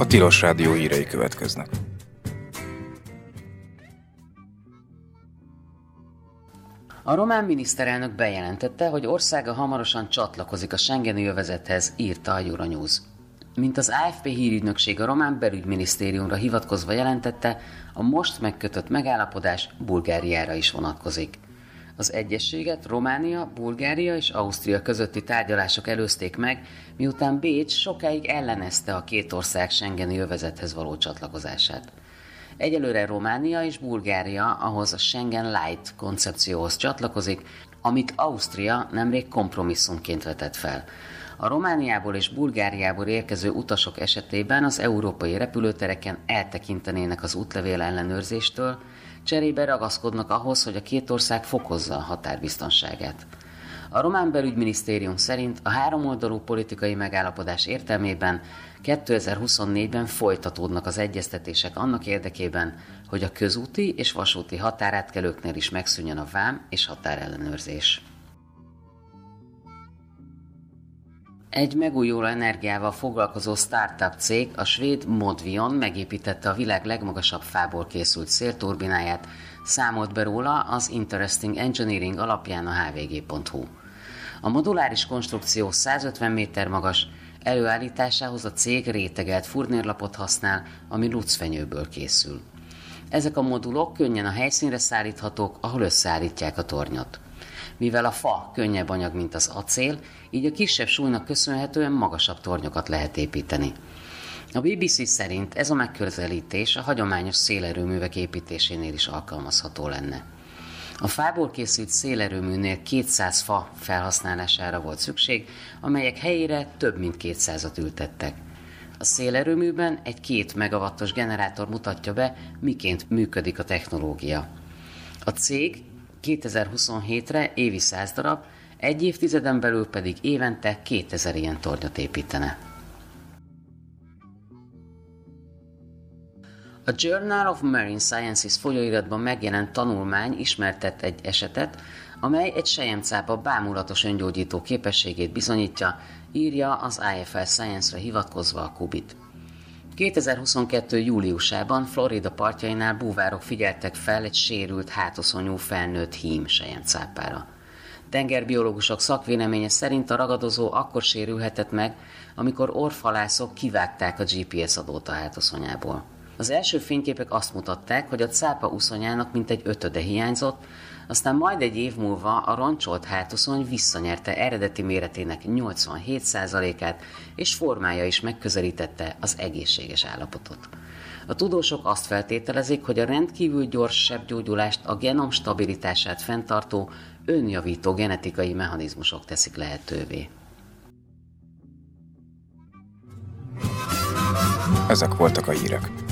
Tilos Rádió hírei következnek. A román miniszterelnök bejelentette, hogy országa hamarosan csatlakozik a Schengeni övezethez, írta a Euronews. Mint az AFP hírügynökség a román belügyminisztériumra hivatkozva jelentette, a most megkötött megállapodás Bulgáriára is vonatkozik. Az egyezséget Románia, Bulgária és Ausztria közötti tárgyalások előzték meg, miután Bécs sokáig ellenezte a két ország Schengeni övezethez való csatlakozását. Egyelőre Románia és Bulgária ahhoz a Schengen Light koncepcióhoz csatlakozik, amit Ausztria nemrég kompromisszumként vetett fel. A Romániából és Bulgáriából érkező utasok esetében az európai repülőtereken eltekintenének az útlevél ellenőrzéstől, cserébe ragaszkodnak ahhoz, hogy a két ország fokozza a határbiztonságát. A román belügyminisztérium szerint a háromoldalú politikai megállapodás értelmében 2024-ben folytatódnak az egyeztetések annak érdekében, hogy a közúti és vasúti határátkelőknél is megszűnjön a vám és határellenőrzés. Egy megújuló energiával foglalkozó startup cég, a svéd Modvion megépítette a világ legmagasabb fából készült szélturbináját, számolt be róla az Interesting Engineering alapján a hvg.hu. A moduláris konstrukció 150 méter magas, előállításához a cég rétegelt furnérlapot használ, ami lucfenyőből készül. Ezek a modulok könnyen a helyszínre szállíthatók, ahol összeállítják a tornyot. Mivel a fa könnyebb anyag, mint az acél, így a kisebb súlynak köszönhetően magasabb tornyokat lehet építeni. A BBC szerint ez a megközelítés a hagyományos szélerőművek építésénél is alkalmazható lenne. A fából készült szélerőműnél 200 fa felhasználására volt szükség, amelyek helyére több mint 200-at ültettek. A szélerőműben egy 2 megawattos generátor mutatja be, miként működik a technológia. A cég 2027-re évi 100 darab, egy évtizeden belül pedig évente 2000 ilyen tornyot építene. A Journal of Marine Sciences folyóiratban megjelent tanulmány ismertett egy esetet, amely egy selyemcápa bámulatos öngyógyító képességét bizonyítja, írja az IFL Science-re hivatkozva a Kubit. 2022. júliusában Florida partjainál búvárok figyeltek fel egy sérült hátoszonyú felnőtt hím selyemcápára. Tengerbiológusok szakvéleménye szerint a ragadozó akkor sérülhetett meg, amikor orvhalászok kivágták a GPS adót a hátoszonyából. Az első fényképek azt mutatták, hogy a cápa uszonyának mintegy 1/5 hiányzott, aztán majd egy év múlva a roncsolt hátoszony visszanyerte eredeti méretének 87%-át, és formája is megközelítette az egészséges állapotot. A tudósok azt feltételezik, hogy a rendkívül gyors sebgyógyulást a genom stabilitását fenntartó, önjavító genetikai mechanizmusok teszik lehetővé. Ezek voltak a hírek.